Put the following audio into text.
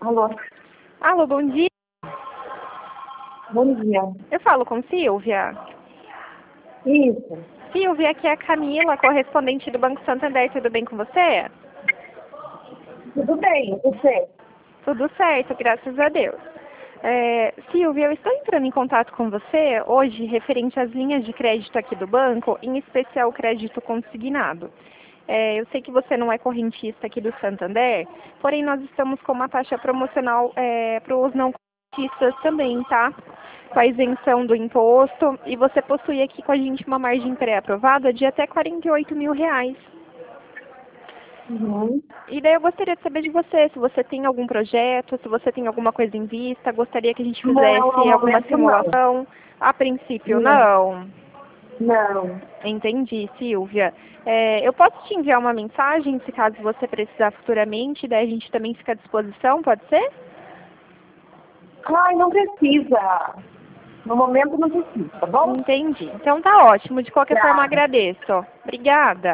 Alô, Alô, bom dia. bom dia. Eu falo com Silvia. Isso, Silvia, aqui é a Camila, correspondente do Banco Santander. Tudo bem com você? tudo bem, você? Tudo certo, graças a Deus. Silvia, eu estou entrando em contato com você hoje referente às linhas de crédito aqui do banco, em especial o crédito consignado. Eu sei que você não é correntista aqui do Santander, porém nós estamos com uma taxa promocional para os não correntistas também, tá? Com a isenção do imposto, e você possui aqui com a gente uma margem pré-aprovada de até R$ 48.000. Uhum. E daí eu gostaria de saber de você, se você tem algum projeto, se você tem alguma coisa em vista, gostaria que a gente Não, no fizesse alguma momento não. simulação. A princípio, Não, não. não. Entendi, Silvia. Eu posso te enviar uma mensagem, se caso você precisar futuramente, daí a gente também fica à disposição, pode ser? Ai, não precisa. No momento não precisa, tá bom? Entendi. Então tá ótimo. De qualquer forma, Obrigada. agradeço. Obrigada.